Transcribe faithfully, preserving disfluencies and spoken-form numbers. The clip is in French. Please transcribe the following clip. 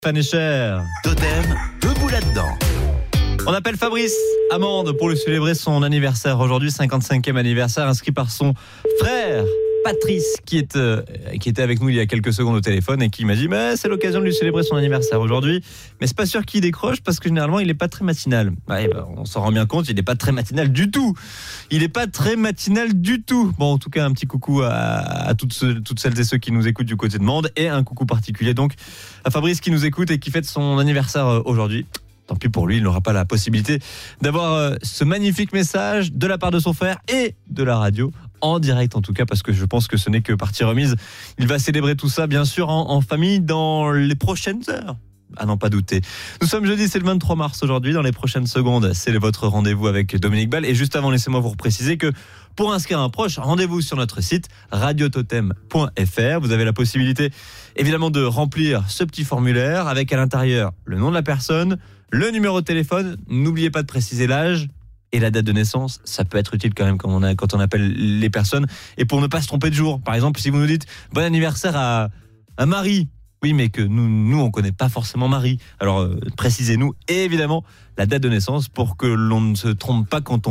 Fanécher. Totem, debout là-dedans. On appelle Fabrice Amande pour lui célébrer son anniversaire aujourd'hui, cinquante-cinquième anniversaire, inscrit par son frère Patrice qui, est, euh, qui était avec nous il y a quelques secondes au téléphone et qui m'a dit mais c'est l'occasion de lui célébrer son anniversaire aujourd'hui, mais c'est pas sûr qu'il décroche parce que généralement il est pas très matinal. Ouais, bah, on s'en rend bien compte, il n'est pas très matinal du tout. Il est pas très matinal du tout. Bon, en tout cas un petit coucou à, à toutes, ceux, toutes celles et ceux qui nous écoutent du côté de Mende, et un coucou particulier donc à Fabrice qui nous écoute et qui fête son anniversaire aujourd'hui. Tant pis pour lui, il n'aura pas la possibilité d'avoir euh, ce magnifique message de la part de son frère et de la radio, en direct en tout cas, parce que je pense que ce n'est que partie remise. Il va célébrer tout ça, bien sûr, en, en famille dans les prochaines heures. À n'en pas douter. Nous sommes jeudi, c'est le vingt-trois mars aujourd'hui. Dans les prochaines secondes, c'est votre rendez-vous avec Dominique Ball. Et juste avant, laissez-moi vous préciser que pour inscrire un proche, rendez-vous sur notre site radio totem point f r. Vous avez la possibilité, évidemment, de remplir ce petit formulaire avec à l'intérieur le nom de la personne, le numéro de téléphone. N'oubliez pas de préciser l'âge et la date de naissance. Ça peut être utile quand même quand on, a, quand on appelle les personnes. Et pour ne pas se tromper de jour. Par exemple, si vous nous dites bon anniversaire à, à Marie. Oui, mais que nous, nous on ne connaît pas forcément Marie. Alors, euh, précisez-nous, et évidemment, la date de naissance pour que l'on ne se trompe pas quand on